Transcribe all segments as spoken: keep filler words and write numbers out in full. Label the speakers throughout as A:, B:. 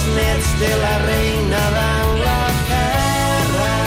A: nets de la reina d'Anglaterra.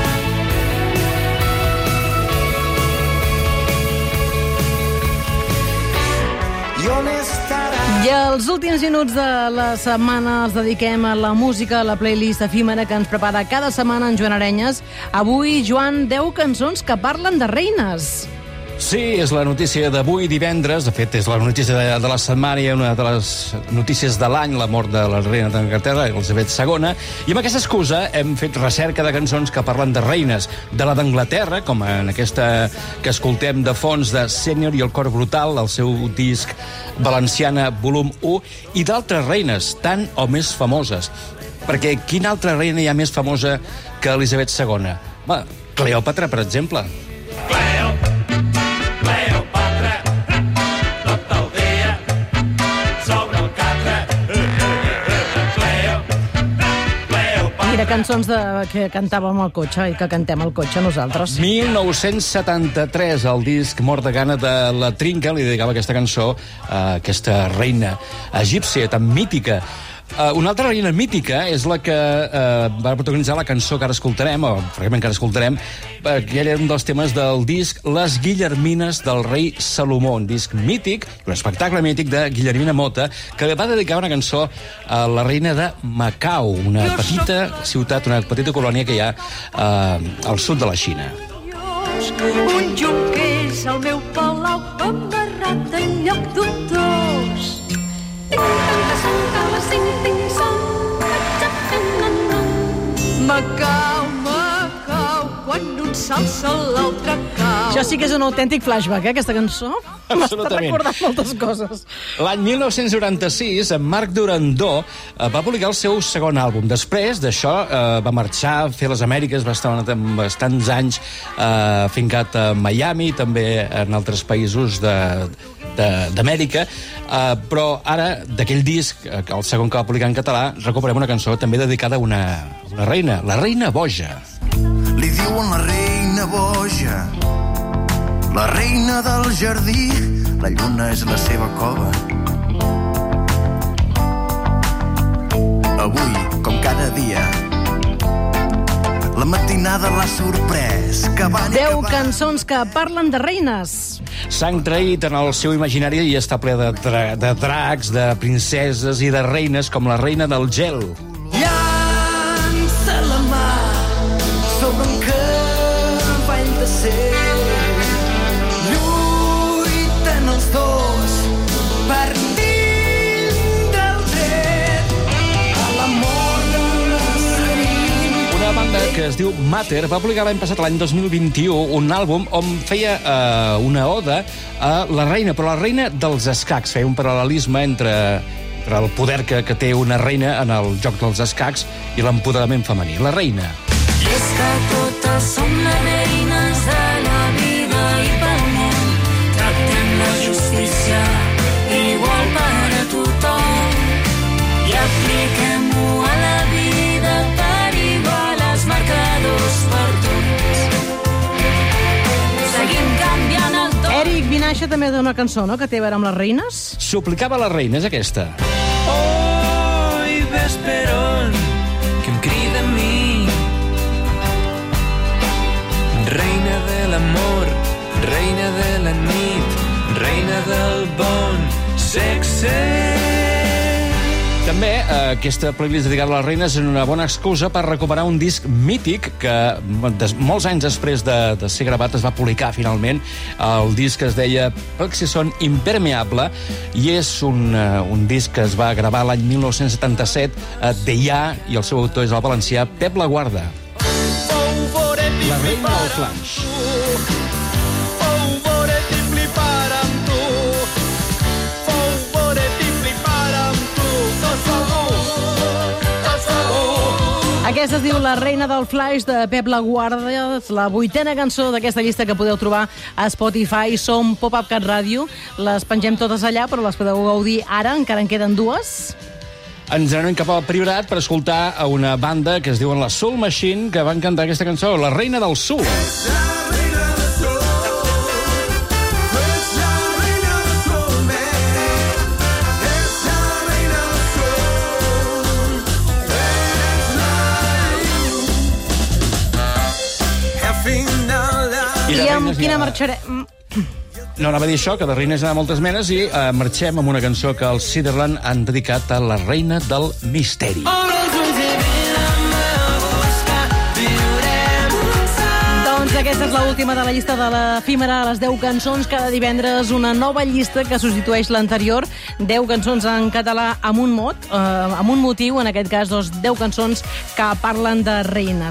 A: I on estarà?
B: I els últims minuts de la setmana els dediquem a la música, a la playlist efímera que ens prepara cada setmana en Joan Arenyes. Avui, Joan, deu cançons que parlen de reines.
C: Sí, és la notícia d'avui divendres, de fet és la notícia de, de la setmana i una de les notícies de l'any, la mort de la reina d'Anglaterra, Elisabet segona, i amb aquesta excusa hem fet recerca de cançons que parlen de reines, de la d'Anglaterra, com en aquesta que escoltem de fons de Sènior i el cor brutal, el seu disc Valenciana volum u, i d'altres reines, tan o més famoses. Perquè quina altra reina hi ha més famosa que Elisabet segona? Bé, Cleòpatra, per exemple.
D: Cleo, Cleopatra, tot el dia sobre el catre. Cleo, Cleopatra.
B: Mira, cançons de, que cantàvem al cotxe i que cantem al cotxe nosaltres.
C: mil nou-cents setanta-tres, el disc Mort de gana de La Trinca li dedicava aquesta cançó a aquesta reina egípcia tan mítica. Uh, una altra reina mítica és la que uh, va protagonitzar la cançó que ara escoltarem, o el fragment que ara escoltarem, que era un dels temes del disc Les Guillermines del rei Salomó, un disc mític, un espectacle mític de Guillermina Mota, que va dedicar una cançó a la reina de Macau, una petita ciutat, una petita colònia que hi ha uh, al sud de la Xina.
E: Un jonquer és el meu palau amarrat en lloc doctors. Macau, Macau, quan un s'alça l'altre cau.
B: Això sí que és un autèntic flashback, eh, aquesta cançó. M'està
C: Absolutament.
B: recordant moltes coses.
C: L'any mil nou-cents noranta-sis, en Marc Durandó eh, va publicar el seu segon àlbum. Després d'això eh, va marxar a fer les Amèriques, va estar bastants anys eh, fincat a Miami, també en altres països de... d'Amèrica, uh, però ara, d'aquell disc, el segon que va publicar en català, recuperem una cançó també dedicada a una, una reina, la reina boja.
A: Li diuen la reina boja, la reina del jardí, la lluna és la seva cova. Avui, com cada dia, la matinada l'ha sorprès.
B: Deu cançons que parlen de reines.
C: S'han traït en el seu imaginari i està ple de, dra de dracs, de princeses i de reines com la reina del gel.
A: Llança la mà sobre un cavall de ser. Lluiten els dos per tindre el dret a l'amor de la Serina.
C: Una banda que es diu Mater va publicar l'any passat, l'any dos mil vint-i-u, un àlbum on feia eh, una oda a la reina, però la reina dels escacs. Feia un paral·lelisme entre, entre el poder que, que té una reina en el joc dels escacs i l'empoderament femení. La reina.
E: I és que totes som les reines de la vida i pendent. Tractem la justícia igual per a tothom i apliquem-ho a la vida per igual als marcadors per tots. Seguim canviant el to.
B: Eric Vinaixa també té una cançó, no?, que té a veure amb les reines.
C: Suplicava a la reina, és aquesta.
F: Oi, ves per on, que em crida a mi. Reina de l'amor, reina de la nit, reina del bon sexe.
C: També eh, aquesta playlist dedicada a les reines és una bona excusa per recuperar un disc mític que des, molts anys després de, de ser gravat es va publicar finalment. El disc es deia Plexison Impermeable i és un, uh, un disc que es va gravar l'any mil nou-cents setanta-set a Deià i el seu autor és el valencià Pep Laguarda. La reina del flash.
B: Aquesta es diu La reina del flash, de Pep Laguarda, la vuitena cançó d'aquesta llista que podeu trobar a Spotify. Som Pop-Up Cat Radio, les pengem totes allà, però les podeu gaudir ara, encara en queden dues.
C: Ens anem cap al Priorat per escoltar a una banda que es diuen la Soul Machine, que van cantar aquesta cançó, La reina del Soul. reines...
B: quina
C: ha-
B: marxarem?
C: No, anava a dir això, que de reines hi ha moltes menes, i eh, marxem amb una cançó que els Ciderland han dedicat a la reina del misteri.
B: Doncs aquesta és l'última de la llista de l'efímera, les deu cançons. Cada divendres una nova llista que substitueix l'anterior. deu cançons en català amb un mot, eh, amb un motiu, en aquest cas, doncs, deu cançons que parlen de reines.